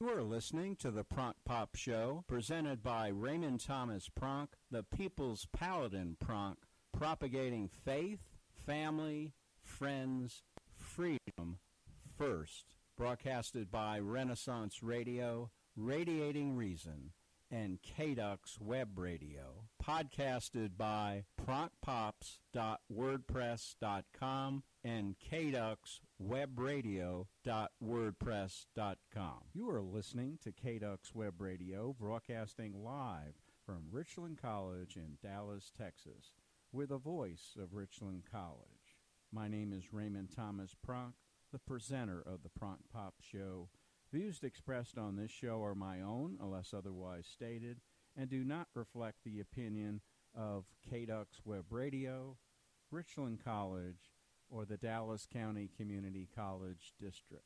You are listening to the Pronk Pop Show, presented by Raymond Thomas Pronk, the People's Paladin Pronk, propagating faith, family, friends, freedom first. Broadcasted by Renaissance Radio, Radiating Reason, and KDUX Web Radio. Podcasted by pronkpops.wordpress.com and kduxwebradio.wordpress.com. You are listening to KDUX Web Radio, broadcasting live from Richland College in Dallas, Texas. We're the voice of Richland College. My name is Raymond Thomas Pronk, the presenter of the Pronk Pop Show. Views expressed on this show are my own, unless otherwise stated, and do not reflect the opinion of KDUX Web Radio, Richland College, or the Dallas County Community College District.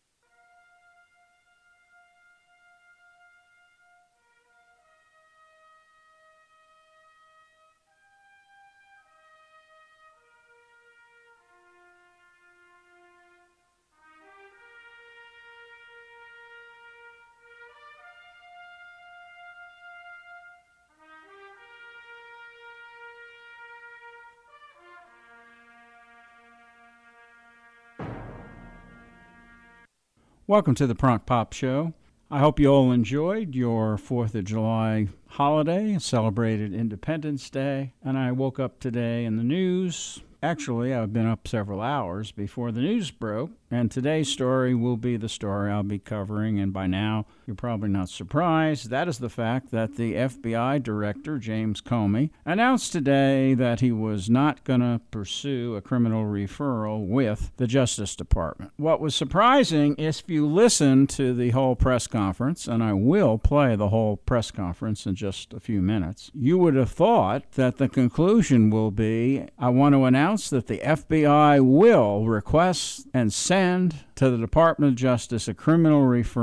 Welcome to the Pronk Pop Show. I hope you all enjoyed your 4th of July holiday, celebrated Independence Day, and I woke up today in the news. Actually, I've been up several hours before the news broke, and today's story will be the story I'll be covering, and by now, you're probably not surprised. That is the fact that the FBI Director, James Comey, announced today that he was not going to pursue a criminal referral with the Justice Department. What was surprising is if you listen to the whole press conference, and I will play the whole press conference in just a few minutes, you would have thought that the conclusion will be, I want to announce that the FBI will request and send to the Department of Justice a criminal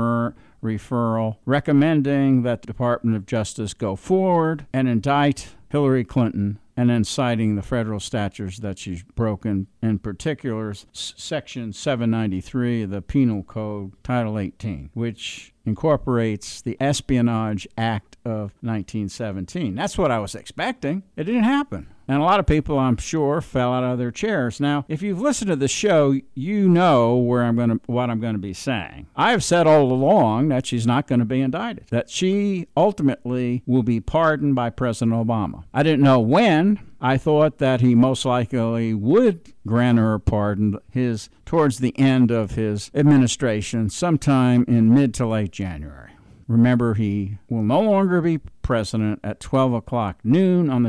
referral recommending that the Department of Justice go forward and indict Hillary Clinton, and then citing the federal statutes that she's broken, in particular Section 793 of the Penal Code, Title 18, which incorporates the Espionage Act of 1917. That's what I was expecting. It didn't happen. And a lot of people, I'm sure, fell out of their chairs. Now, if you've listened to the show, you know what I'm going to be saying. I have said all along that she's not going to be indicted, that she ultimately will be pardoned by President Obama. I didn't know when. I thought that he most likely would grant her a pardon towards the end of his administration, sometime in mid to late January. Remember, he will no longer be president at 12 o'clock noon on the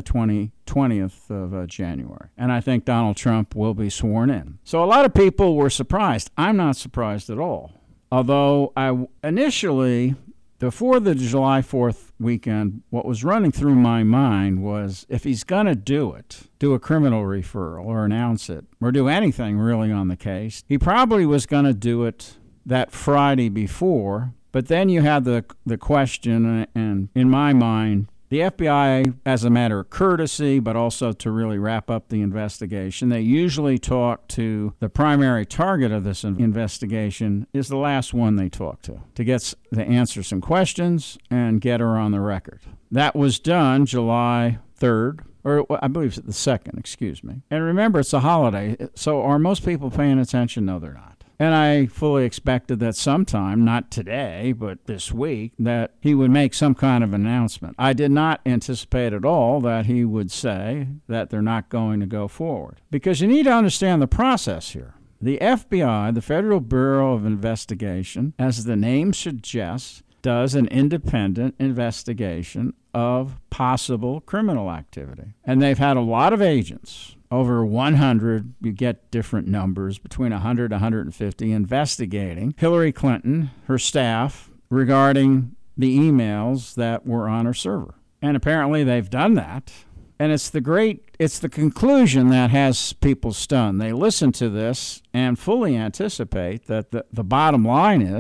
20th of January. And I think Donald Trump will be sworn in. So a lot of people were surprised. I'm not surprised at all. Although I initially, before the July 4th weekend, what was running through my mind was, if he's going to do a criminal referral or announce it, or do anything really on the case, he probably was going to do it that Friday before. But then you had the question, and in my mind, the FBI, as a matter of courtesy, but also to really wrap up the investigation, they usually talk to the primary target of this investigation is the last one they talk to answer some questions and get her on the record. That was done July 3rd. Or I believe it's the 2nd, excuse me. And remember, it's a holiday, so are most people paying attention? No, they're not. And I fully expected that sometime, not today, but this week, that he would make some kind of announcement. I did not anticipate at all that he would say that they're not going to go forward. Because you need to understand the process here. The FBI, the Federal Bureau of Investigation, as the name suggests, does an independent investigation of possible criminal activity. And they've had a lot of agents, over 100, you get different numbers, between 100 and 150, investigating Hillary Clinton, her staff, regarding the emails that were on her server. And apparently they've done that. And it's the conclusion that has people stunned. They listen to this and fully anticipate that the bottom line is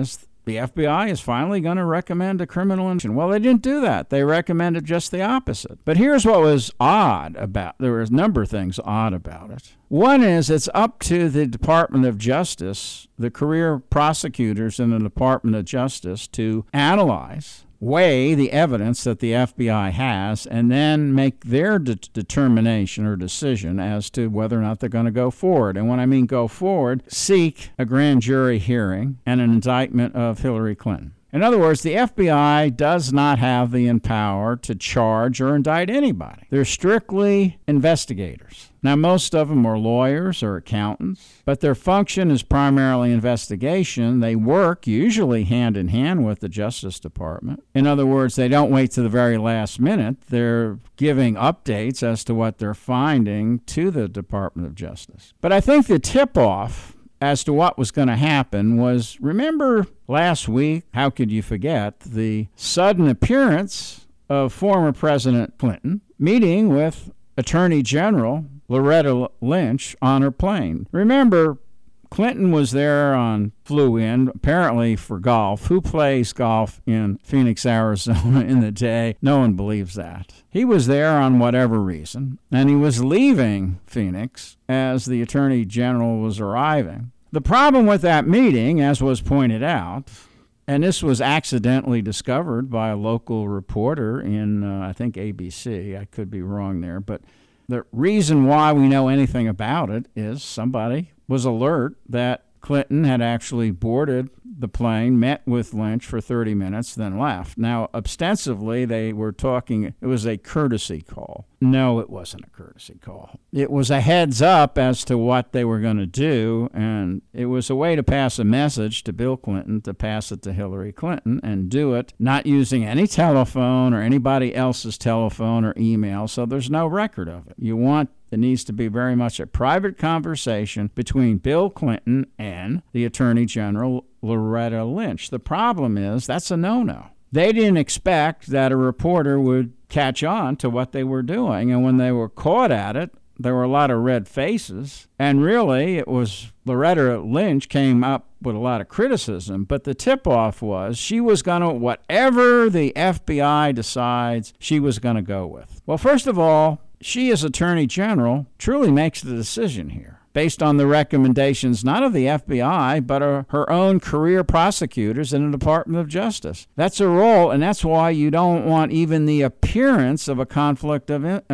the FBI is finally going to recommend a criminal investigation. Well, they didn't do that. They recommended just the opposite. But here's what was odd about, there were a number of things odd about it. One is it's up to the Department of Justice, the career prosecutors in the Department of Justice, to analyze, weigh the evidence that the FBI has, and then make their determination or decision as to whether or not they're going to go forward. And when I mean go forward, seek a grand jury hearing and an indictment of Hillary Clinton. In other words, the FBI does not have the power to charge or indict anybody. They're strictly investigators. Now, most of them are lawyers or accountants, but their function is primarily investigation. They work usually hand in hand with the Justice Department. In other words, they don't wait to the very last minute. They're giving updates as to what they're finding to the Department of Justice. But I think the tip-off as to what was going to happen was, remember last week, how could you forget, the sudden appearance of former President Clinton meeting with Attorney General Loretta Lynch on her plane. Remember, Clinton was there flew in, apparently for golf. Who plays golf in Phoenix, Arizona in the day? No one believes that. He was there on whatever reason, and he was leaving Phoenix as the Attorney General was arriving. The problem with that meeting, as was pointed out, and this was accidentally discovered by a local reporter in, I think, ABC. I could be wrong there, but the reason why we know anything about it is somebody was alert that Clinton had actually boarded the plane, met with Lynch for 30 minutes, then left. Now, ostensibly, they were talking, it was a courtesy call. No, it wasn't a courtesy call. It was a heads up as to what they were going to do, and it was a way to pass a message to Bill Clinton, to pass it to Hillary Clinton, and do it not using any telephone or anybody else's telephone or email, so there's no record of it. It needs to be very much a private conversation between Bill Clinton and the Attorney General, Loretta Lynch. The problem is that's a no-no. They didn't expect that a reporter would catch on to what they were doing, and when they were caught at it, there were a lot of red faces, and really it was Loretta Lynch came up with a lot of criticism, but the tip-off was she was going to, whatever the FBI decides, she was going to go with. Well, first of all, she, as Attorney General, truly makes the decision here, based on the recommendations not of the FBI, but her own career prosecutors in the Department of Justice. That's her role, and that's why you don't want even the appearance of a conflict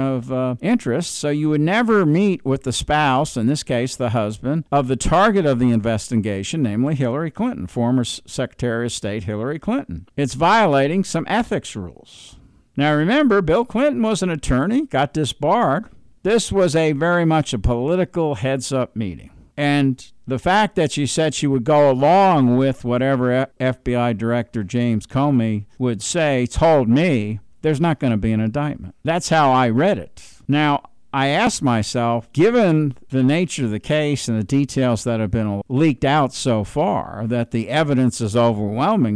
of interest, so you would never meet with the spouse, in this case the husband, of the target of the investigation, namely Hillary Clinton, former Secretary of State Hillary Clinton. It's violating some ethics rules. Now remember, Bill Clinton was an attorney, got disbarred. This was very much a political heads-up meeting. And the fact that she said she would go along with whatever FBI Director James Comey would say told me there's not going to be an indictment. That's how I read it. Now, I asked myself, given the nature of the case and the details that have been leaked out so far, that the evidence is overwhelming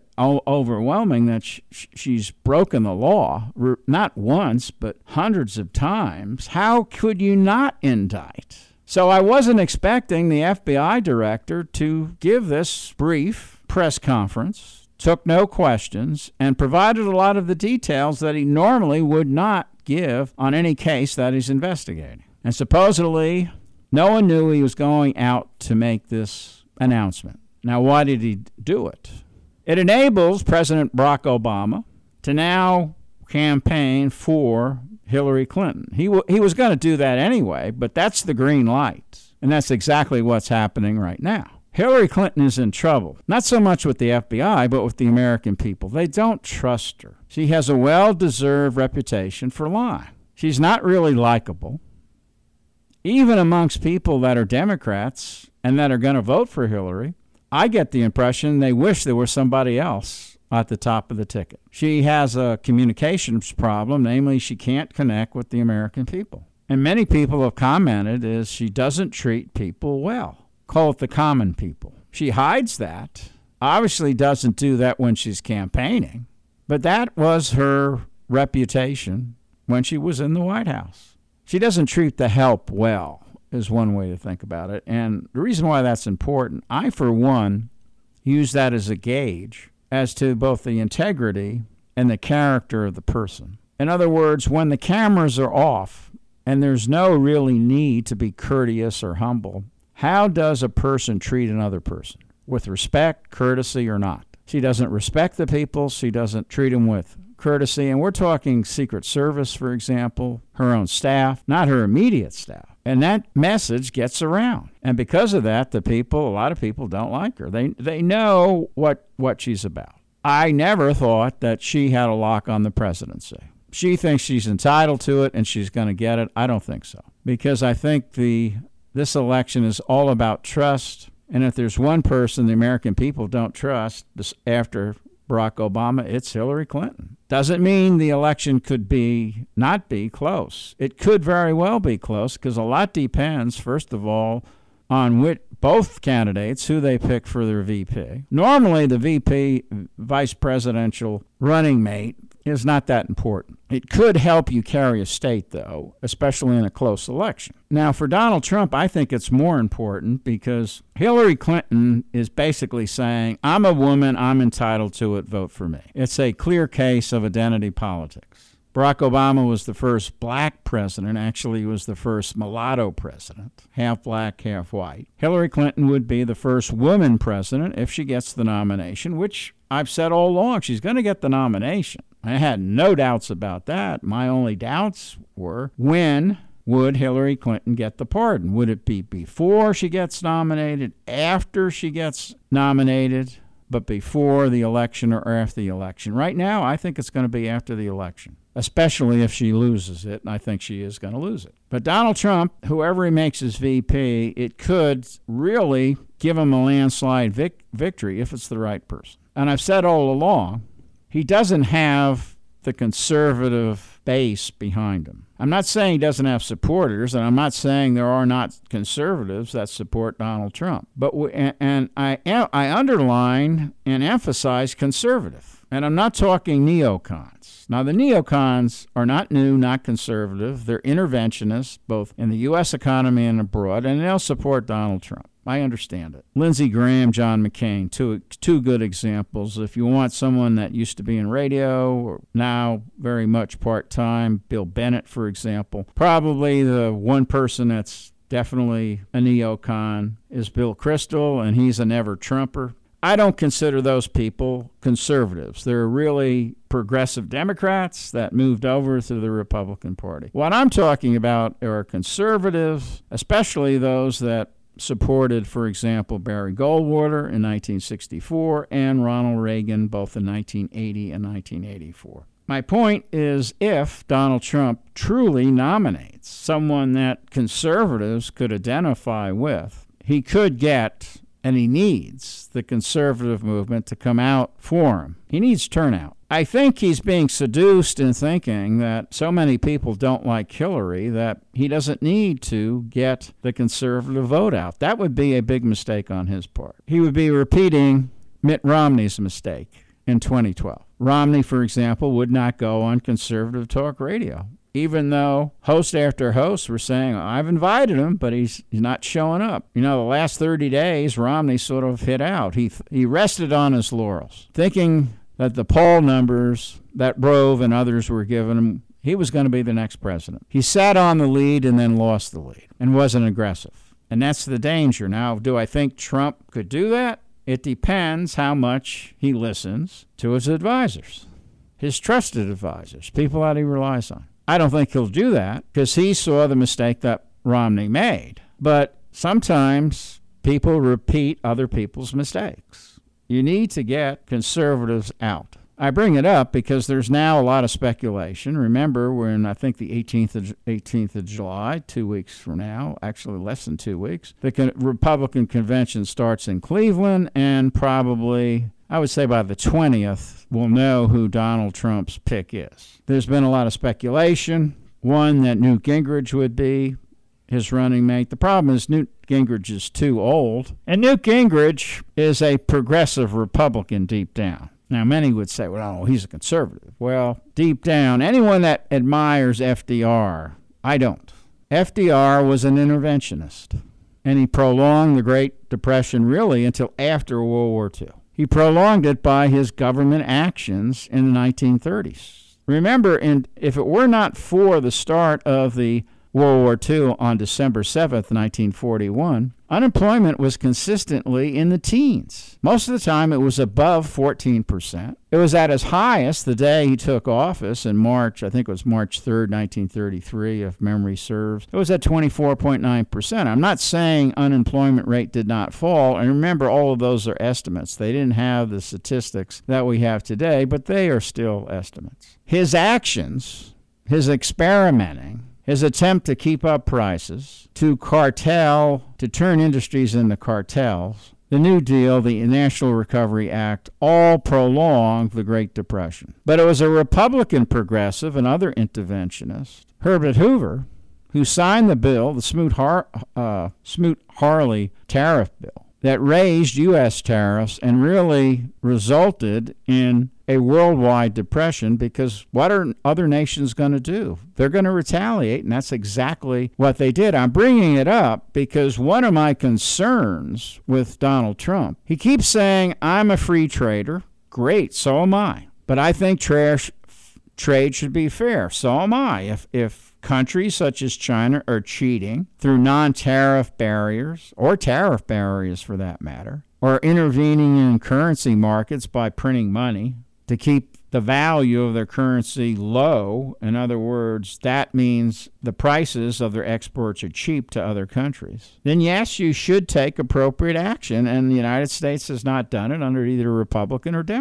that she's broken the law, not once, but hundreds of times, how could you not indict? So I wasn't expecting the FBI director to give this brief press conference, took no questions, and provided a lot of the details that he normally would not give on any case that he's investigating. And supposedly, no one knew he was going out to make this announcement. Now, why did he do it? It enables President Barack Obama to now campaign for Hillary Clinton. He was going to do that anyway, but that's the green light. And that's exactly what's happening right now. Hillary Clinton is in trouble, not so much with the FBI, but with the American people. They don't trust her. She has a well-deserved reputation for lying. She's not really likable. Even amongst people that are Democrats and that are going to vote for Hillary, I get the impression they wish there was somebody else at the top of the ticket. She has a communications problem, namely she can't connect with the American people. And many people have commented is she doesn't treat people well. Call it the common people. She hides that, obviously doesn't do that when she's campaigning, but that was her reputation when she was in the White House. She doesn't treat the help well, is one way to think about it. And the reason why that's important, I, for one, use that as a gauge as to both the integrity and the character of the person. In other words, when the cameras are off and there's no really need to be courteous or humble, how does a person treat another person? With respect, courtesy, or not? She doesn't respect the people. She doesn't treat them with courtesy. And we're talking Secret Service, for example, her own staff, not her immediate staff. And that message gets around. And because of that, a lot of people don't like her. They know what she's about. I never thought that she had a lock on the presidency. She thinks she's entitled to it and she's going to get it. I don't think so. Because I think this election is all about trust. And if there's one person the American people don't trust after Barack Obama, it's Hillary Clinton. Doesn't mean the election could not be close. It could very well be close because a lot depends, first of all, on both candidates, who they pick for their VP. Normally, the VP, vice presidential running mate, is not that important. It could help you carry a state, though, especially in a close election. Now, for Donald Trump, I think it's more important because Hillary Clinton is basically saying, I'm a woman, I'm entitled to it, vote for me. It's a clear case of identity politics. Barack Obama was the first black president. Actually, he was the first mulatto president, half black, half white. Hillary Clinton would be the first woman president if she gets the nomination, which I've said all along, she's going to get the nomination. I had no doubts about that. My only doubts were, when would Hillary Clinton get the pardon? Would it be before she gets nominated, after she gets nominated, but before the election or after the election? Right now, I think it's going to be after the election, especially if she loses it, and I think she is going to lose it. But Donald Trump, whoever he makes his VP, it could really give him a landslide victory if it's the right person. And I've said all along, he doesn't have the conservative base behind him. I'm not saying he doesn't have supporters, and I'm not saying there are not conservatives that support Donald Trump. But I underline and emphasize conservative. And I'm not talking neocons. Now, the neocons are not new, not conservative. They're interventionists, both in the U.S. economy and abroad, and they'll support Donald Trump. I understand it. Lindsey Graham, John McCain, two good examples. If you want someone that used to be in radio or now very much part-time, Bill Bennett, for example. Probably the one person that's definitely a neocon is Bill Kristol, and he's a never-Trumper. I don't consider those people conservatives. They're really progressive Democrats that moved over to the Republican Party. What I'm talking about are conservatives, especially those that supported, for example, Barry Goldwater in 1964 and Ronald Reagan both in 1980 and 1984. My point is, if Donald Trump truly nominates someone that conservatives could identify with, he could get, and he needs, the conservative movement to come out for him. He needs turnout. I think he's being seduced in thinking that so many people don't like Hillary that he doesn't need to get the conservative vote out. That would be a big mistake on his part. He would be repeating Mitt Romney's mistake in 2012. Romney, for example, would not go on conservative talk radio, even though host after host were saying, I've invited him, but he's not showing up. You know, the last 30 days, Romney sort of hit out. He rested on his laurels, thinking that the poll numbers that Rove and others were giving him, he was going to be the next president. He sat on the lead and then lost the lead and wasn't aggressive. And that's the danger. Now, do I think Trump could do that? It depends how much he listens to his advisors, his trusted advisors, people that he relies on. I don't think he'll do that because he saw the mistake that Romney made. But sometimes people repeat other people's mistakes. You need to get conservatives out. I bring it up because there's now a lot of speculation. Remember, we're in, I think, the 18th of July, 2 weeks from now, actually less than 2 weeks. The Republican convention starts in Cleveland, and probably, I would say by the 20th, we'll know who Donald Trump's pick is. There's been a lot of speculation. One, that Newt Gingrich would be his running mate. The problem is Newt Gingrich is too old, and Newt Gingrich is a progressive Republican deep down. Now, many would say, well, he's a conservative. Well, deep down, anyone that admires FDR, I don't. FDR was an interventionist, and he prolonged the Great Depression really until after World War II. He prolonged it by his government actions in the 1930s. Remember, if it were not for the start of the World War II on December 7th, 1941, unemployment was consistently in the teens. Most of the time, it was above 14%. It was at its highest the day he took office in March, I think it was March 3rd, 1933, if memory serves. It was at 24.9%. I'm not saying unemployment rate did not fall, and remember, all of those are estimates. They didn't have the statistics that we have today, but they are still estimates. His actions, his experimenting, his attempt to keep up prices, to turn industries into cartels, the New Deal, the National Recovery Act, all prolonged the Great Depression. But it was a Republican progressive and other interventionist, Herbert Hoover, who signed the bill, the Smoot-Hawley tariff bill, that raised U.S. tariffs and really resulted in a worldwide depression, because what are other nations going to do? They're going to retaliate, and that's exactly what they did. I'm bringing it up because one of my concerns with Donald Trump, he keeps saying, I'm a free trader. Great, so am I. But I think trade should be fair. So am I. If countries such as China are cheating through non-tariff barriers, or tariff barriers for that matter, or intervening in currency markets by printing money to keep the value of their currency low, in other words, that means the prices of their exports are cheap to other countries, then yes, you should take appropriate action, and the United States has not done it under either Republican or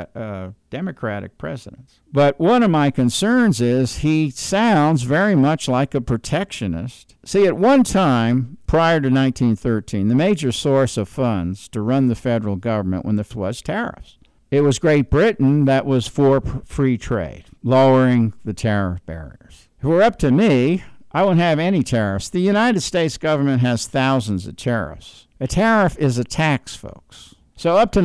Democratic presidents. But one of my concerns is he sounds very much like a protectionist. See, at one time, prior to 1913, the major source of funds to run the federal government was tariffs. It was Great Britain that was for free trade, lowering the tariff barriers. If it were up to me, I wouldn't have any tariffs. The United States government has thousands of tariffs. A tariff is a tax, folks. So up to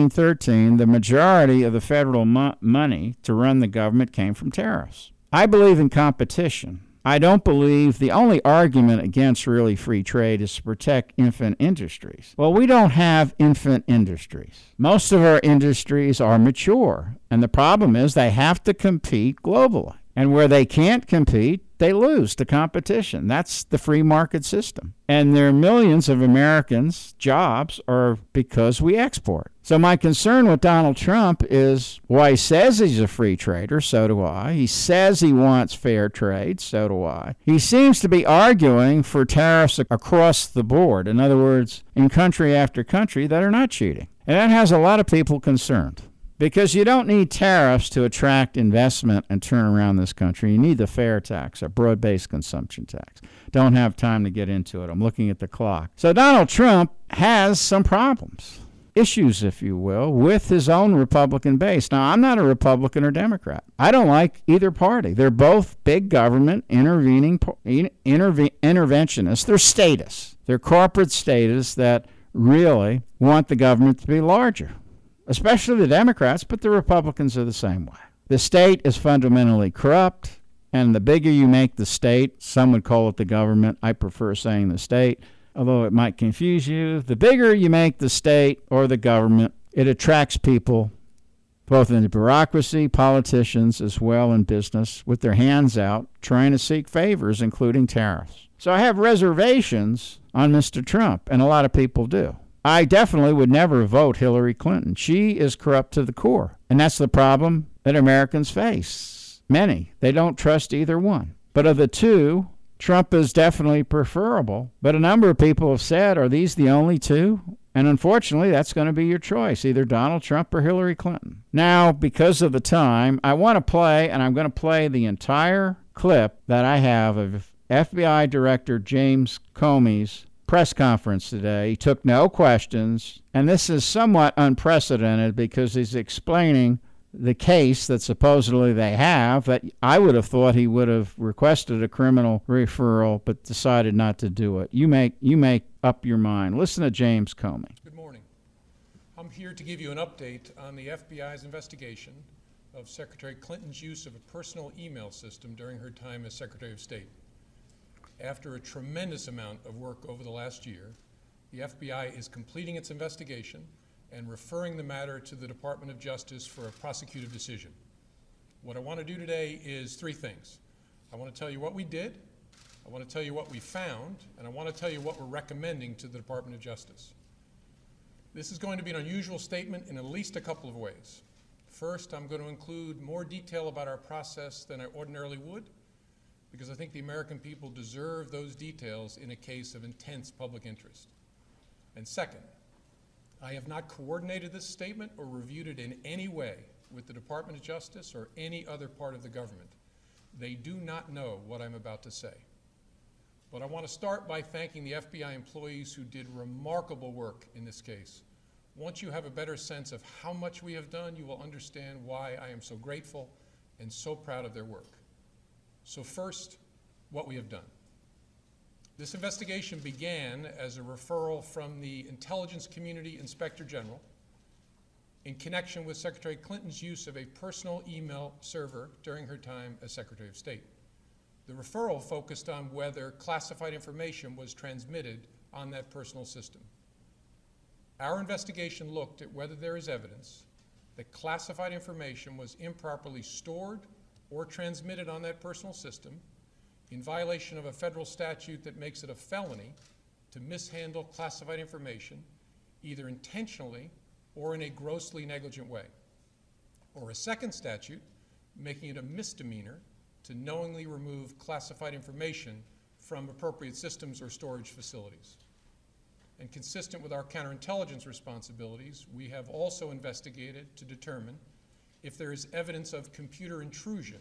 1913, the majority of the federal money to run the government came from tariffs. I believe in competition. I don't believe the only argument against really free trade is to protect infant industries. Well, we don't have infant industries. Most of our industries are mature, and the problem is they have to compete globally. And where they can't compete, they lose to competition. That's the free market system. And there are millions of Americans' jobs are because we export. So my concern with Donald Trump is, well, he says he's a free trader, so do I. He says he wants fair trade, so do I. He seems to be arguing for tariffs across the board. In other words, in country after country that are not cheating. And that has a lot of people concerned. Because you don't need tariffs to attract investment and turn around this country. You need the fair tax, a broad-based consumption tax. Don't have time to get into it. I'm looking at the clock. So Donald Trump has some problems, issues, if you will, with his own Republican base. Now, I'm not a Republican or Democrat. I don't like either party. They're both big government interventionists. They're statists. They're corporate statists that really want the government to be larger. Especially the Democrats, but the Republicans are the same way. The state is fundamentally corrupt, and the bigger you make the state, some would call it the government. I prefer saying the state, although it might confuse you. The bigger you make the state or the government, it attracts people, both in the bureaucracy, politicians, as well in business, with their hands out, trying to seek favors, including tariffs. So I have reservations on Mr. Trump, and a lot of people do. I definitely would never vote Hillary Clinton. She is corrupt to the core. And that's the problem that Americans face. Many. They don't trust either one. But of the two, Trump is definitely preferable. But a number of people have said, are these the only two? And unfortunately, that's going to be your choice, either Donald Trump or Hillary Clinton. Now, because of the time, I want to play, and I'm going to play the entire clip that I have of FBI Director James Comey's press conference today. He took no questions, and this is somewhat unprecedented because he's explaining the case that supposedly they have, that I would have thought he would have requested a criminal referral but decided not to do it. You make up your mind. Listen to James Comey. Good morning. I'm here to give you an update on the FBI's investigation of Secretary Clinton's use of a personal email system during her time as Secretary of State. After a tremendous amount of work over the last year, the FBI is completing its investigation and referring the matter to the Department of Justice for a prosecutive decision. What I want to do today is three things. I want to tell you what we did, I want to tell you what we found, and I want to tell you what we're recommending to the Department of Justice. This is going to be an unusual statement in at least a couple of ways. First, I'm going to include more detail about our process than I ordinarily would, because I think the American people deserve those details in a case of intense public interest. And second, I have not coordinated this statement or reviewed it in any way with the Department of Justice or any other part of the government. They do not know what I'm about to say. But I want to start by thanking the FBI employees who did remarkable work in this case. Once you have a better sense of how much we have done, you will understand why I am so grateful and so proud of their work. So first, what we have done. This investigation began as a referral from the Intelligence Community Inspector General in connection with Secretary Clinton's use of a personal email server during her time as Secretary of State. The referral focused on whether classified information was transmitted on that personal system. Our investigation looked at whether there is evidence that classified information was improperly stored or transmitted on that personal system in violation of a federal statute that makes it a felony to mishandle classified information either intentionally or in a grossly negligent way, or a second statute making it a misdemeanor to knowingly remove classified information from appropriate systems or storage facilities. And consistent with our counterintelligence responsibilities, we have also investigated to determine if there is evidence of computer intrusion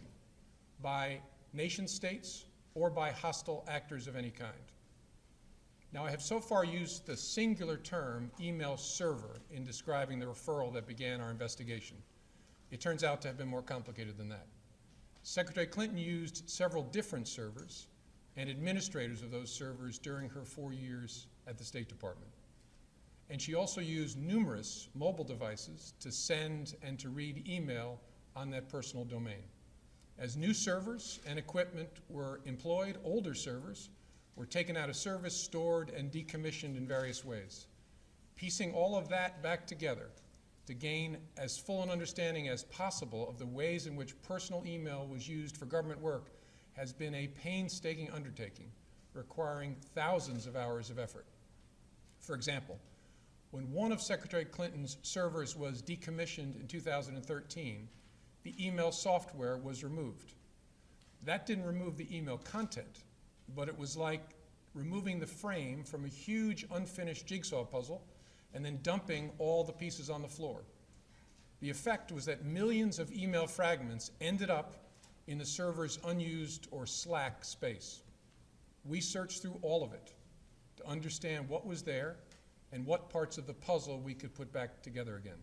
by nation states or by hostile actors of any kind. Now, I have so far used the singular term email server in describing the referral that began our investigation. It turns out to have been more complicated than that. Secretary Clinton used several different servers and administrators of those servers during her 4 years at the State Department. And she also used numerous mobile devices to send and to read email on that personal domain. As new servers and equipment were employed, older servers were taken out of service, stored, and decommissioned in various ways. Piecing all of that back together to gain as full an understanding as possible of the ways in which personal email was used for government work has been a painstaking undertaking, requiring thousands of hours of effort. For example, when one of Secretary Clinton's servers was decommissioned in 2013, the email software was removed. That didn't remove the email content, but it was like removing the frame from a huge unfinished jigsaw puzzle and then dumping all the pieces on the floor. The effect was that millions of email fragments ended up in the server's unused or slack space. We searched through all of it to understand what was there and what parts of the puzzle we could put back together again.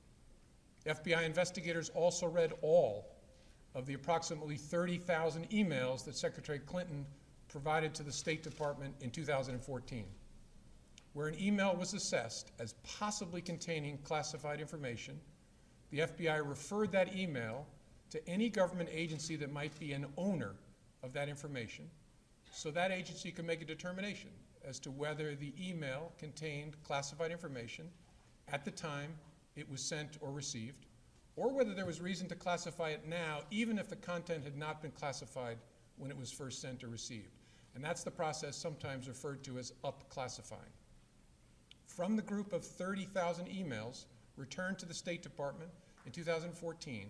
FBI investigators also read all of the approximately 30,000 emails that Secretary Clinton provided to the State Department in 2014. Where an email was assessed as possibly containing classified information, the FBI referred that email to any government agency that might be an owner of that information, so that agency could make a determination as to whether the email contained classified information at the time it was sent or received, or whether there was reason to classify it now, even if the content had not been classified when it was first sent or received. And that's the process sometimes referred to as up-classifying. From the group of 30,000 emails returned to the State Department in 2014,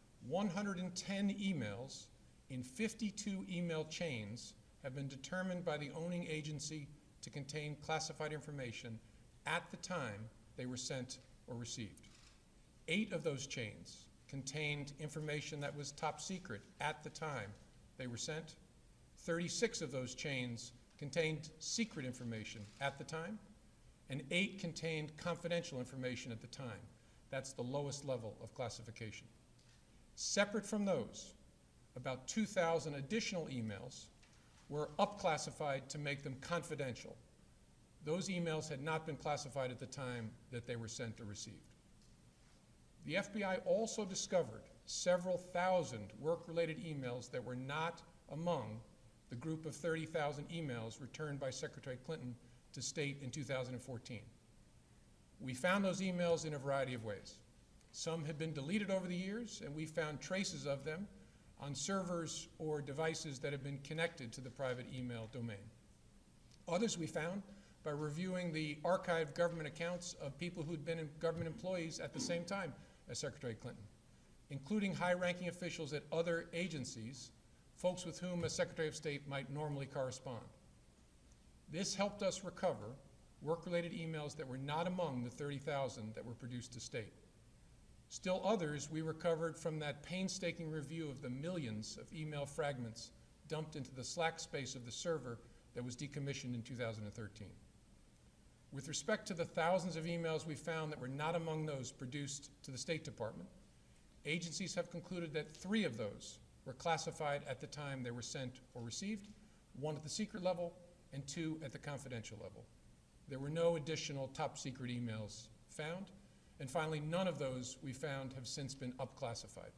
110 emails in 52 email chains have been determined by the owning agency to contain classified information at the time they were sent or received. 8 of those chains contained information that was top secret at the time they were sent. 36 of those chains contained secret information at the time, and 8 contained confidential information at the time. That's the lowest level of classification. Separate from those, about 2,000 additional emails were up-classified to make them confidential. Those emails had not been classified at the time that they were sent or received. The FBI also discovered several thousand work-related emails that were not among the group of 30,000 emails returned by Secretary Clinton to State in 2014. We found those emails in a variety of ways. Some had been deleted over the years, and we found traces of them on servers or devices that have been connected to the private email domain. Others we found by reviewing the archived government accounts of people who'd been government employees at the same time as Secretary Clinton, including high-ranking officials at other agencies, folks with whom a Secretary of State might normally correspond. This helped us recover work-related emails that were not among the 30,000 that were produced to state. Still others we recovered from that painstaking review of the millions of email fragments dumped into the slack space of the server that was decommissioned in 2013. With respect to the thousands of emails we found that were not among those produced to the State Department, agencies have concluded that 3 of those were classified at the time they were sent or received, 1 at the secret level and 2 at the confidential level. There were no additional top secret emails found, and finally, none of those we found have since been upclassified.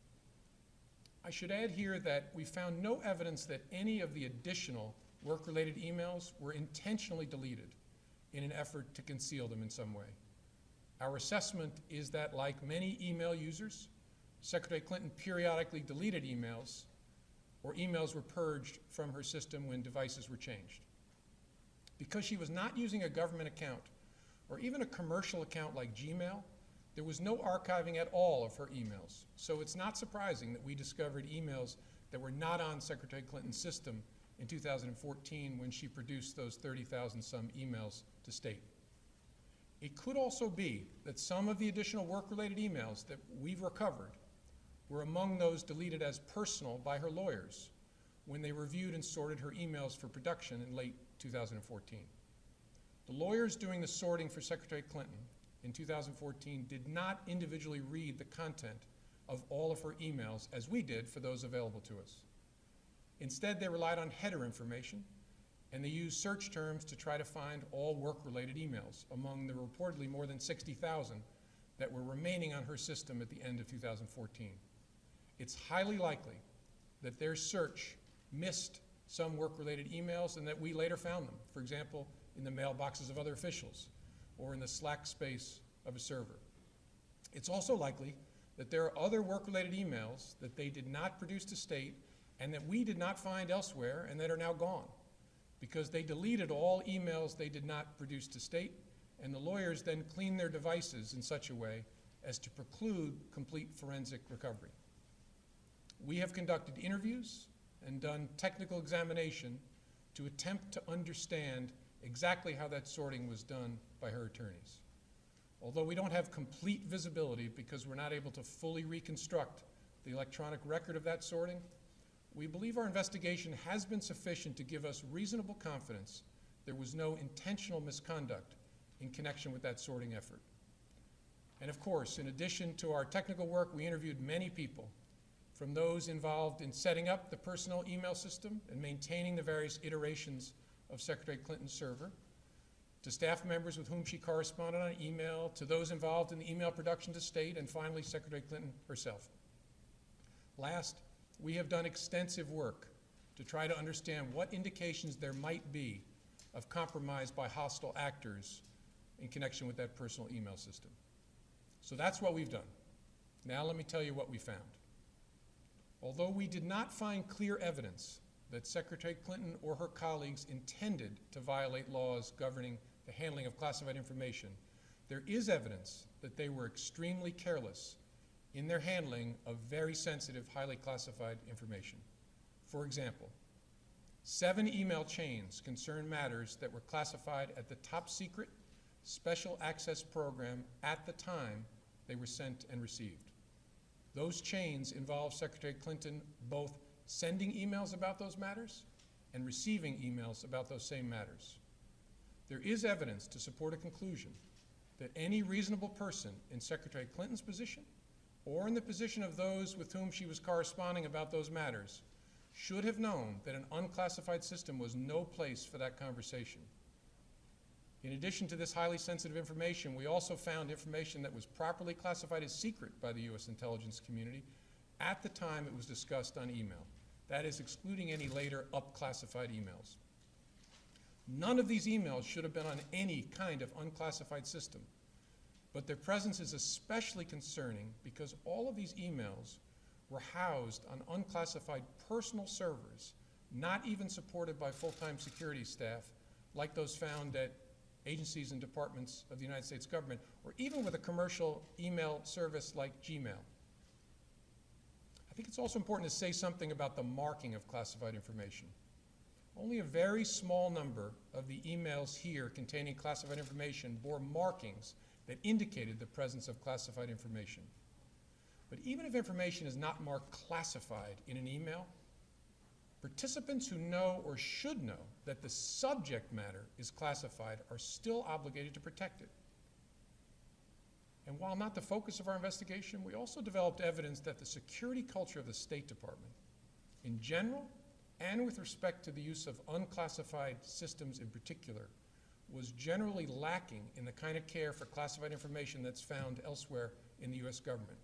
I should add here that we found no evidence that any of the additional work-related emails were intentionally deleted in an effort to conceal them in some way. Our assessment is that, like many email users, Secretary Clinton periodically deleted emails, or emails were purged from her system when devices were changed. Because she was not using a government account, or even a commercial account like Gmail, there was no archiving at all of her emails. So it's not surprising that we discovered emails that were not on Secretary Clinton's system in 2014 when she produced those 30,000 some emails to state. It could also be that some of the additional work-related emails that we've recovered were among those deleted as personal by her lawyers when they reviewed and sorted her emails for production in late 2014. The lawyers doing the sorting for Secretary Clinton in 2014 did not individually read the content of all of her emails as we did for those available to us. Instead, they relied on header information, and they used search terms to try to find all work-related emails among the reportedly more than 60,000 that were remaining on her system at the end of 2014. It's highly likely that their search missed some work-related emails and that we later found them, for example, in the mailboxes of other officials or in the slack space of a server. It's also likely that there are other work-related emails that they did not produce to state and that we did not find elsewhere and that are now gone because they deleted all emails they did not produce to state, and the lawyers then cleaned their devices in such a way as to preclude complete forensic recovery. We have conducted interviews and done technical examination to attempt to understand exactly how that sorting was done by her attorneys. Although we don't have complete visibility because we're not able to fully reconstruct the electronic record of that sorting, we believe our investigation has been sufficient to give us reasonable confidence there was no intentional misconduct in connection with that sorting effort. And of course, in addition to our technical work, we interviewed many people, from those involved in setting up the personal email system and maintaining the various iterations of Secretary Clinton's server, to staff members with whom she corresponded on email, to those involved in the email production to state, and finally, Secretary Clinton herself. Last, we have done extensive work to try to understand what indications there might be of compromise by hostile actors in connection with that personal email system. So that's what we've done. Now let me tell you what we found. Although we did not find clear evidence that Secretary Clinton or her colleagues intended to violate laws governing the handling of classified information, there is evidence that they were extremely careless in their handling of very sensitive, highly classified information. For example, 7 email chains concern matters that were classified at the top secret special access program at the time they were sent and received. Those chains involve Secretary Clinton both sending emails about those matters and receiving emails about those same matters. There is evidence to support a conclusion that any reasonable person in Secretary Clinton's position or in the position of those with whom she was corresponding about those matters should have known that an unclassified system was no place for that conversation. In addition to this highly sensitive information, we also found information that was properly classified as secret by the U.S. intelligence community at the time it was discussed on email. That is, excluding any later up-classified emails. None of these emails should have been on any kind of unclassified system, But their presence is especially concerning because all of these emails were housed on unclassified personal servers, not even supported by full-time security staff, like those found at agencies and departments of the United States government, or even with a commercial email service like Gmail. I think it's also important to say something about the marking of classified information. Only a very small number of the emails here containing classified information bore markings that indicated the presence of classified information. But even if information is not marked classified in an email, participants who know or should know that the subject matter is classified are still obligated to protect it. And while not the focus of our investigation, we also developed evidence that the security culture of the State Department, in general, and with respect to the use of unclassified systems in particular, was generally lacking in the kind of care for classified information that's found elsewhere in the U.S. government.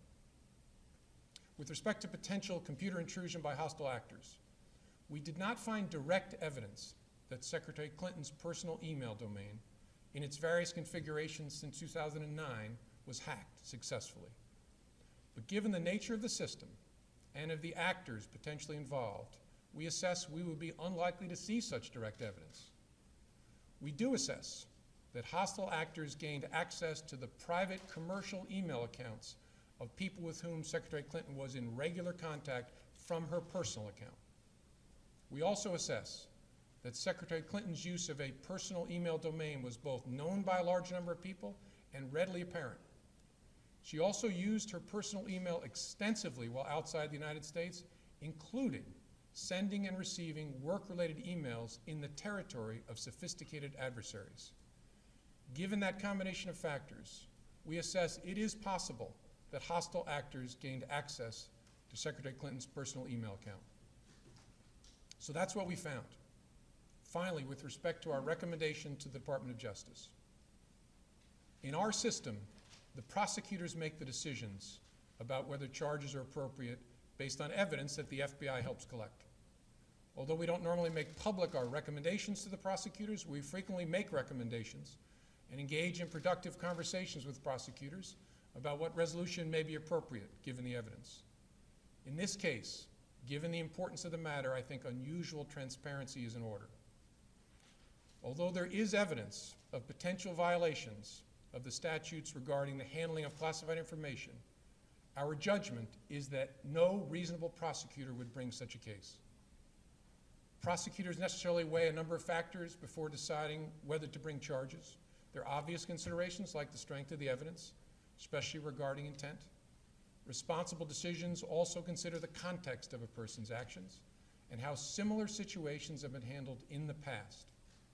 With respect to potential computer intrusion by hostile actors, we did not find direct evidence that Secretary Clinton's personal email domain, in its various configurations since 2009, was hacked successfully. But given the nature of the system and of the actors potentially involved, we assess we would be unlikely to see such direct evidence. We do assess that hostile actors gained access to the private commercial email accounts of people with whom Secretary Clinton was in regular contact from her personal account. We also assess that Secretary Clinton's use of a personal email domain was both known by a large number of people and readily apparent. She also used her personal email extensively while outside the United States, including sending and receiving work-related emails in the territory of sophisticated adversaries. Given that combination of factors, we assess it is possible that hostile actors gained access to Secretary Clinton's personal email account. So that's what we found. Finally, with respect to our recommendation to the Department of Justice. In our system, the prosecutors make the decisions about whether charges are appropriate based on evidence that the FBI helps collect. Although we don't normally make public our recommendations to the prosecutors, we frequently make recommendations and engage in productive conversations with prosecutors about what resolution may be appropriate given the evidence. In this case, given the importance of the matter, I think unusual transparency is in order. Although there is evidence of potential violations of the statutes regarding the handling of classified information, our judgment is that no reasonable prosecutor would bring such a case. Prosecutors necessarily weigh a number of factors before deciding whether to bring charges. There are obvious considerations like the strength of the evidence, especially regarding intent. Responsible decisions also consider the context of a person's actions and how similar situations have been handled in the past.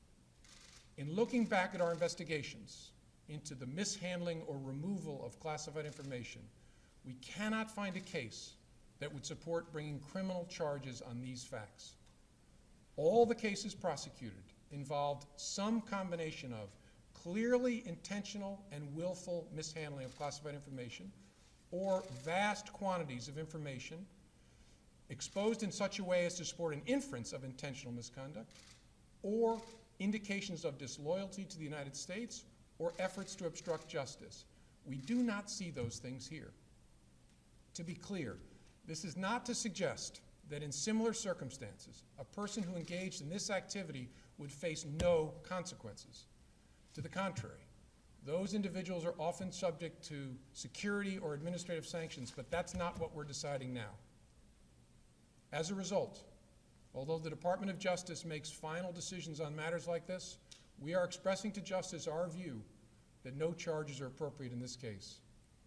In looking back at our investigations into the mishandling or removal of classified information, we cannot find a case that would support bringing criminal charges on these facts. All the cases prosecuted involved some combination of clearly intentional and willful mishandling of classified information or vast quantities of information exposed in such a way as to support an inference of intentional misconduct or indications of disloyalty to the United States or efforts to obstruct justice. We do not see those things here. To be clear, this is not to suggest that in similar circumstances, a person who engaged in this activity would face no consequences. To the contrary, those individuals are often subject to security or administrative sanctions, but that's not what we're deciding now. As a result, although the Department of Justice makes final decisions on matters like this, we are expressing to Justice our view that no charges are appropriate in this case.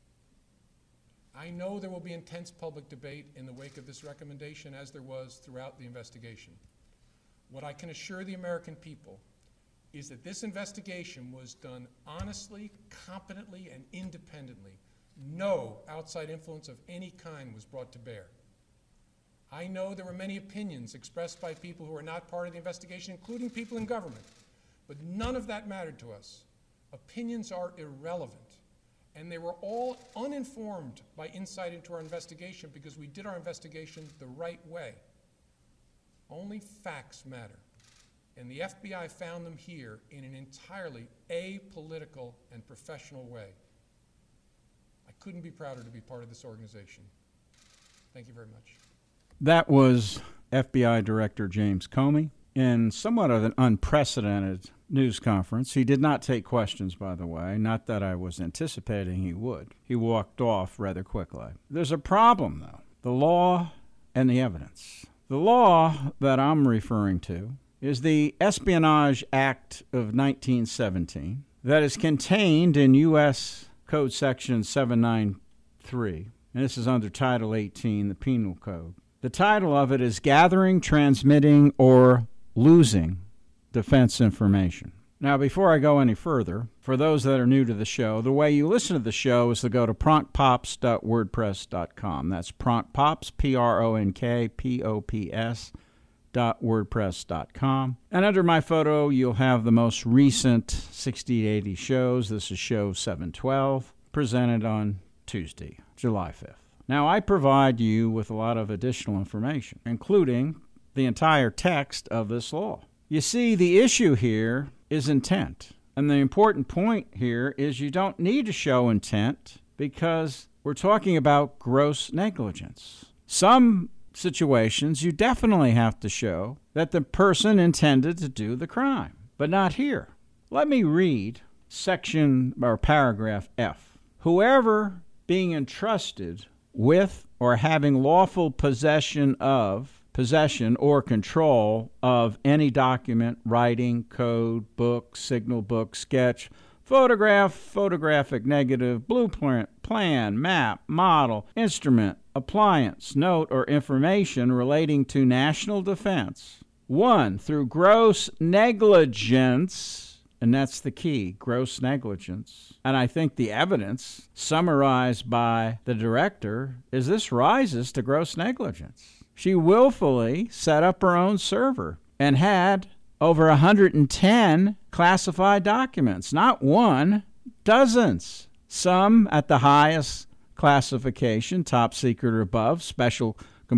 I know there will be intense public debate in the wake of this recommendation, as there was throughout the investigation. What I can assure the American people is that this investigation was done honestly, competently, and independently. No outside influence of any kind was brought to bear. I know there were many opinions expressed by people who are not part of the investigation, including people in government, but none of that mattered to us. Opinions are irrelevant, and they were all uninformed by insight into our investigation because we did our investigation the right way. Only facts matter, and the FBI found them here in an entirely apolitical and professional way. couldn't be prouder to be part of this organization. Thank you very much. That was FBI Director James Comey in somewhat of an unprecedented news conference. He did not take questions, by the way, not that I was anticipating he would. He walked off rather quickly. There's a problem, though, the law and the evidence. The law that I'm referring to is the Espionage Act of 1917 that is contained in U.S. Code Section 793, and this is under Title 18, the Penal Code. The title of it is Gathering, Transmitting, or Losing Defense Information. Now, before I go any further, for those that are new to the show, the way you listen to the show is to go to pronkpops.wordpress.com. That's pronkpops, pronkpops.wordpress.com. And under my photo, you'll have the most recent 60 to 80 shows. This is show 712, presented on Tuesday, July 5th. Now, I provide you with a lot of additional information, including the entire text of this law. You see, the issue here is intent. And the important point here is you don't need to show intent because we're talking about gross negligence. Some situations you definitely have to show that the person intended to do the crime, but not here. Let me read section or paragraph F. Whoever being entrusted with or having lawful possession or control of any document, writing, code, book, signal book, sketch, photograph, photographic negative, blueprint, plan, map, model, instrument, appliance, note, or information relating to national defense. 1, through gross negligence, and that's the key, gross negligence. And I think the evidence summarized by the director is this rises to gross negligence. She willfully set up her own server and had over 110 classified documents, not one, dozens. Some at the highest classification, top secret or above, special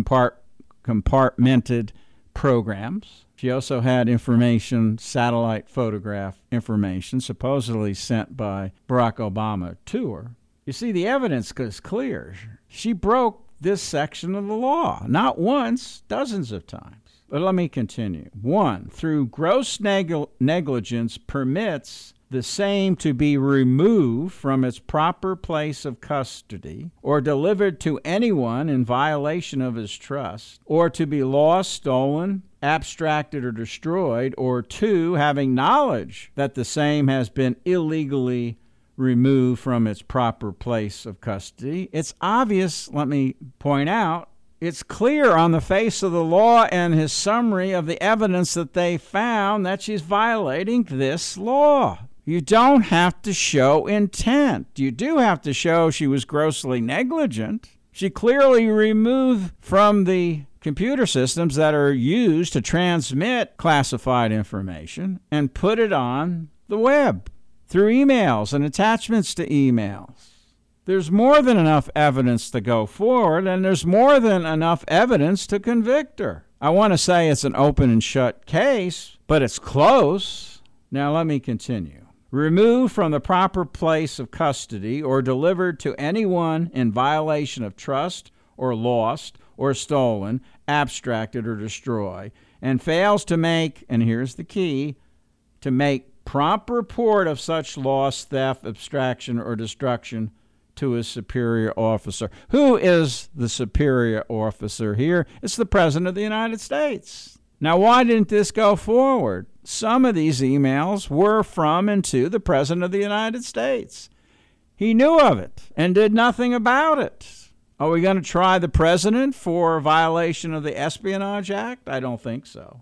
compartmented programs. She also had information, satellite photograph information, supposedly sent by Barack Obama to her. You see, the evidence is clear. She broke this section of the law, not once, dozens of times. But let me continue. 1, through gross negligence permits the same to be removed from its proper place of custody or delivered to anyone in violation of his trust, or to be lost, stolen, abstracted, or destroyed, or 2, having knowledge that the same has been illegally removed from its proper place of custody. It's obvious, let me point out, it's clear on the face of the law and his summary of the evidence that they found that she's violating this law. You don't have to show intent. You do have to show she was grossly negligent. She clearly removed from the computer systems that are used to transmit classified information and put it on the web through emails and attachments to emails. There's more than enough evidence to go forward, and there's more than enough evidence to convict her. I want to say it's an open and shut case, but it's close. Now let me continue. Removed from the proper place of custody or delivered to anyone in violation of trust or lost or stolen, abstracted, or destroyed, and fails to make, and here's the key, to make prompt report of such loss, theft, abstraction, or destruction to his superior officer. Who is the superior officer here? It's the President of the United States. Now, why didn't this go forward? Some of these emails were from and to the President of the United States. He knew of it and did nothing about it. Are we going to try the President for a violation of the Espionage Act? I don't think so.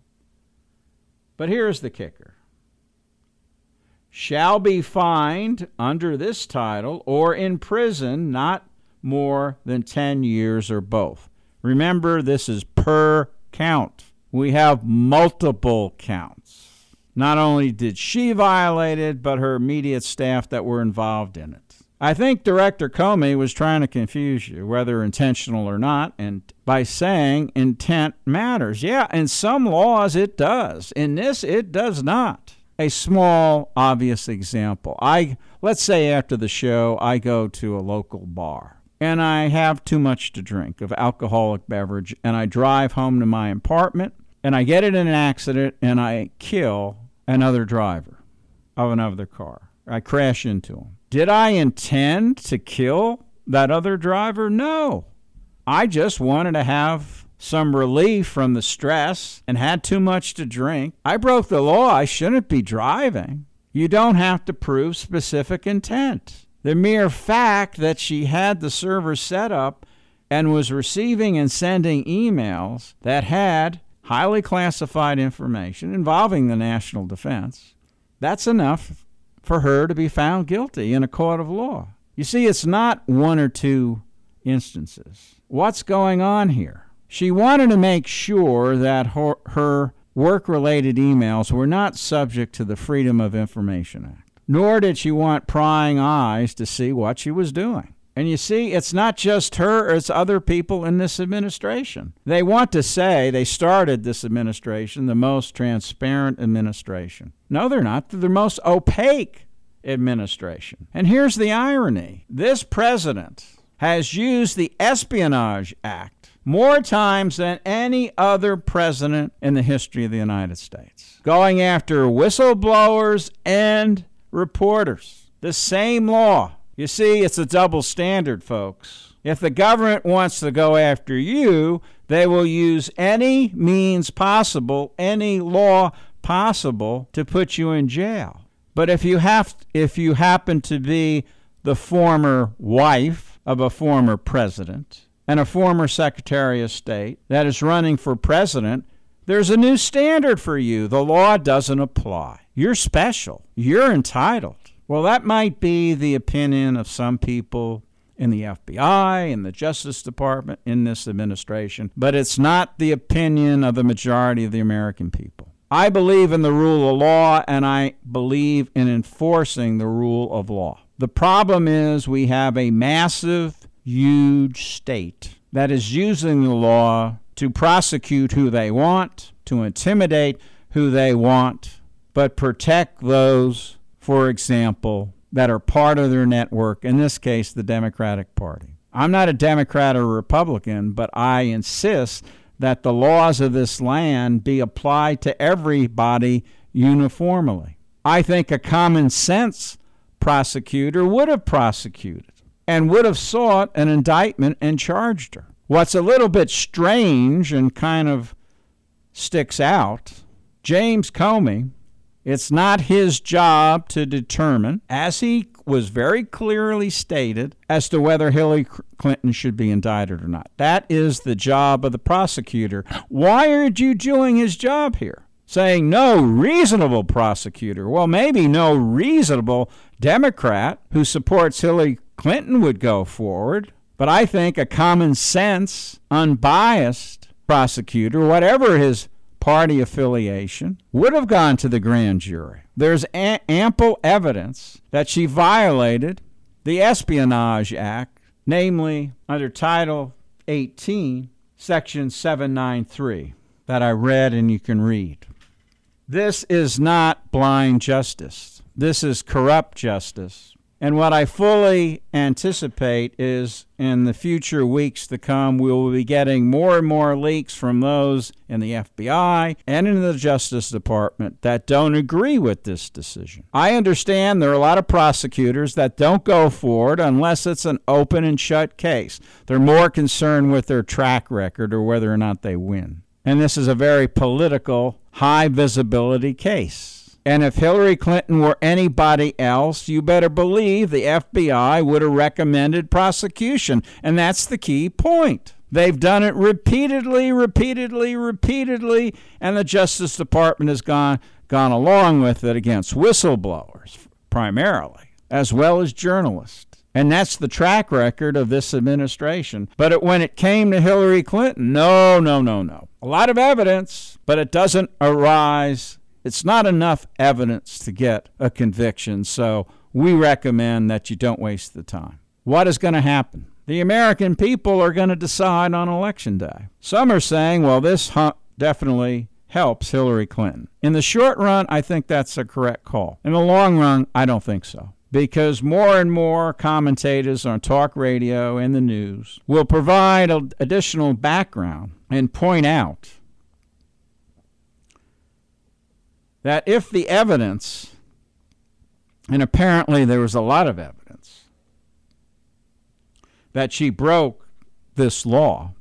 But here's the kicker. Shall be fined under this title or in prison not more than 10 years or both. Remember, this is per count. We have multiple counts. Not only did she violate it, but her immediate staff that were involved in it. I think Director Comey was trying to confuse you, whether intentional or not, and by saying intent matters. Yeah, in some laws it does. In this, it does not. a small, obvious example. Let's say after the show, I go to a local bar and I have too much to drink of alcoholic beverage, and I drive home to my apartment and I get in an accident and I kill another driver of another car. I crash into him. Did I intend to kill that other driver? No. I just wanted to have some relief from the stress and had too much to drink. I broke the law. I shouldn't be driving. You don't have to prove specific intent. The mere fact that she had the server set up and was receiving and sending emails that had highly classified information involving the national defense, that's enough for her to be found guilty in a court of law. You see, it's not one or two instances. What's going on here? She wanted to make sure that her work-related emails were not subject to the Freedom of Information Act, nor did she want prying eyes to see what she was doing. And you see, it's not just her, it's other people in this administration. They want to say they started this administration the most transparent administration. No, they're not. They're the most opaque administration. And here's the irony. This president has used the Espionage Act more times than any other president in the history of the United States, going after whistleblowers and reporters. The same law. You see, it's a double standard, folks. If the government wants to go after you, they will use any means possible, any law possible to put you in jail. But if you happen to be the former wife of a former president and a former Secretary of State that is running for president, there's a new standard for you. The law doesn't apply. You're special. You're entitled. Well, that might be the opinion of some people in the FBI, in the Justice Department, in this administration, but it's not the opinion of the majority of the American people. I believe in the rule of law, and I believe in enforcing the rule of law. The problem is we have a massive, huge state that is using the law to prosecute who they want, to intimidate who they want, but protect those, for example, that are part of their network, in this case, the Democratic Party. I'm not a Democrat or Republican, but I insist that the laws of this land be applied to everybody uniformly. I think a common sense prosecutor would have prosecuted and would have sought an indictment and charged her. What's a little bit strange and kind of sticks out, James Comey, it's not his job to determine, as he was very clearly stated, as to whether Hillary Clinton should be indicted or not. That is the job of the prosecutor. Why are you doing his job here? Saying no reasonable prosecutor. Well, maybe no reasonable Democrat who supports Hillary Clinton would go forward, but I think a common sense, unbiased prosecutor, whatever his party affiliation, would have gone to the grand jury. There's ample evidence that she violated the Espionage Act, namely under Title 18, Section 793, that I read and you can read. This is not blind justice. This is corrupt justice. And what I fully anticipate is in the future weeks to come, we will be getting more and more leaks from those in the FBI and in the Justice Department that don't agree with this decision. I understand there are a lot of prosecutors that don't go forward unless it's an open and shut case. They're more concerned with their track record or whether or not they win. And this is a very political, high visibility case. And if Hillary Clinton were anybody else, you better believe the FBI would have recommended prosecution. And that's the key point. They've done it repeatedly, and the Justice Department has gone along with it against whistleblowers, primarily, as well as journalists. And that's the track record of this administration. But when it came to Hillary Clinton, no. A lot of evidence, but it doesn't arise. It's not enough evidence to get a conviction, so we recommend that you don't waste the time. What is going to happen? The American people are going to decide on Election Day. Some are saying, well, this definitely helps Hillary Clinton. In the short run, I think that's a correct call. In the long run, I don't think so. Because more and more commentators on talk radio and the news will provide additional background and point out that if the evidence, and apparently there was a lot of evidence, that she broke this law,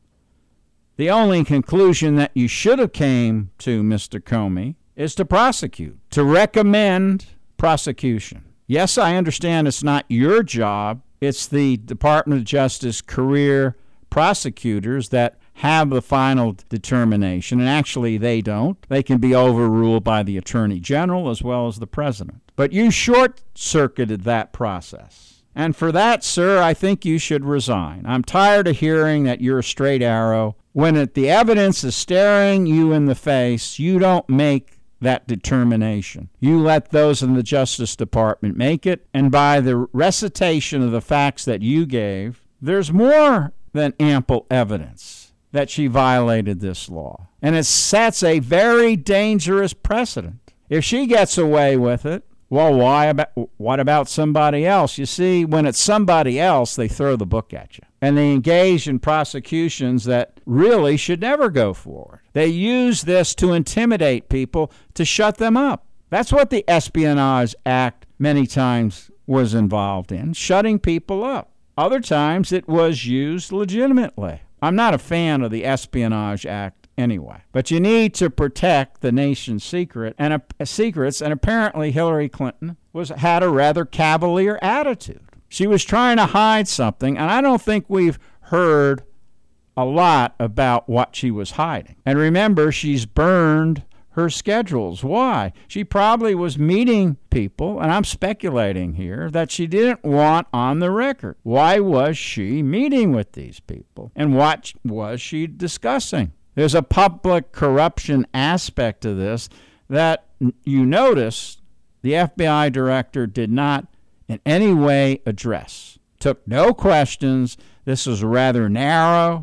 the only conclusion that you should have came to, Mr. Comey, is to prosecute, to recommend prosecution. Yes, I understand it's not your job. It's the Department of Justice career prosecutors that have the final determination, and actually they don't. They can be overruled by the Attorney General as well as the President. But you short-circuited that process. And for that, sir, I think you should resign. I'm tired of hearing that you're a straight arrow. When the evidence is staring you in the face, you don't make that determination. You let those in the Justice Department make it, and by the recitation of the facts that you gave, there's more than ample evidence that she violated this law. And it sets a very dangerous precedent. If she gets away with it, well, what about somebody else? You see, when it's somebody else, they throw the book at you. And they engage in prosecutions that really should never go forward. They use this to intimidate people, to shut them up. That's what the Espionage Act many times was involved in, shutting people up. Other times it was used legitimately. I'm not a fan of the Espionage Act anyway, but you need to protect the nation's secrets, and apparently Hillary Clinton had a rather cavalier attitude. She was trying to hide something, and I don't think we've heard a lot about what she was hiding. And remember, she's burned her schedules. Why? She probably was meeting people, and I'm speculating here, that she didn't want on the record. Why was she meeting with these people? And what was she discussing? There's a public corruption aspect to this that you notice the FBI director did not in any way address. Took no questions. This was rather narrow.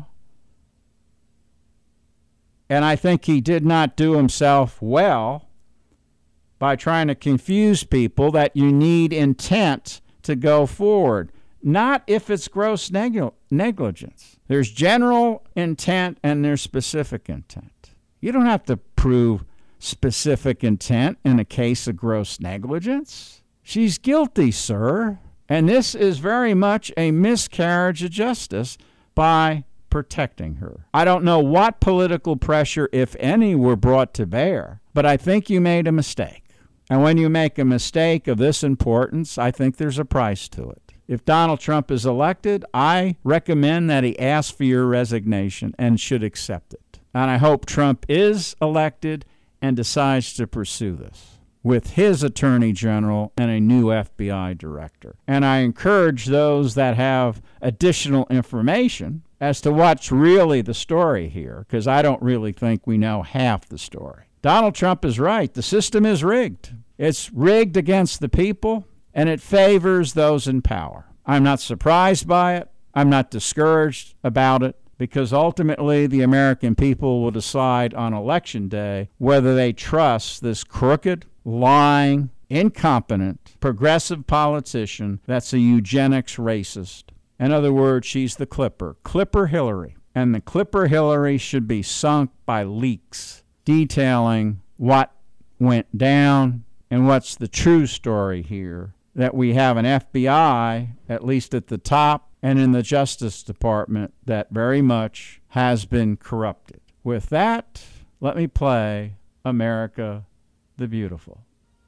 And I think he did not do himself well by trying to confuse people that you need intent to go forward. Not if it's gross negligence. There's general intent and there's specific intent. You don't have to prove specific intent in a case of gross negligence. She's guilty, sir. And this is very much a miscarriage of justice by protecting her. I don't know what political pressure, if any, were brought to bear, but I think you made a mistake. And when you make a mistake of this importance, I think there's a price to it. If Donald Trump is elected, I recommend that he ask for your resignation and should accept it. And I hope Trump is elected and decides to pursue this with his attorney general and a new FBI director. And I encourage those that have additional information as to what's really the story here, because I don't really think we know half the story. Donald Trump is right. The system is rigged. It's rigged against the people, and it favors those in power. I'm not surprised by it. I'm not discouraged about it, because ultimately the American people will decide on Election Day whether they trust this crooked, lying, incompetent, progressive politician that's a eugenics racist. In other words, she's the Clipper Hillary. And the Clipper Hillary should be sunk by leaks detailing what went down and what's the true story here, that we have an FBI, at least at the top, and in the Justice Department that very much has been corrupted. With that, let me play America the Beautiful.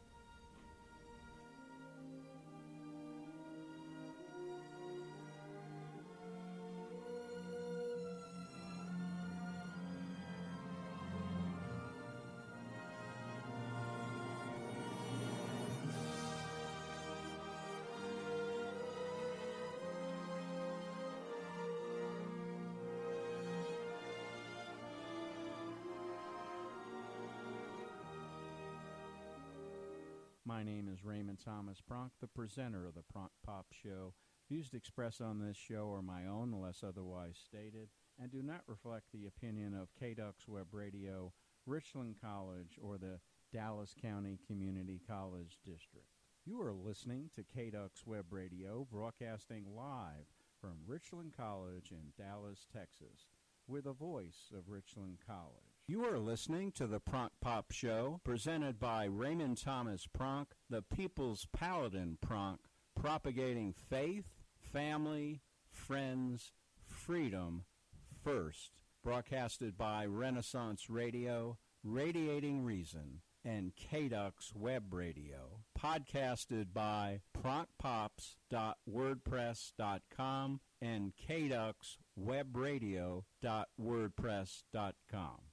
My name is Raymond Thomas Pronk, the presenter of the Pronk Pop Show. Views expressed on this show are my own, unless otherwise stated, and do not reflect the opinion of KDUX Web Radio, Richland College, or the Dallas County Community College District. You are listening to KDUX Web Radio, broadcasting live from Richland College in Dallas, Texas. We're the voice of Richland College. You are listening to the Pronk Pop Show, presented by Raymond Thomas Pronk, the People's Paladin Pronk, propagating faith, family, friends, freedom first. Broadcasted by Renaissance Radio, Radiating Reason, and KDUX Web Radio. Podcasted by pronkpops.wordpress.com and kduxwebradio.wordpress.com.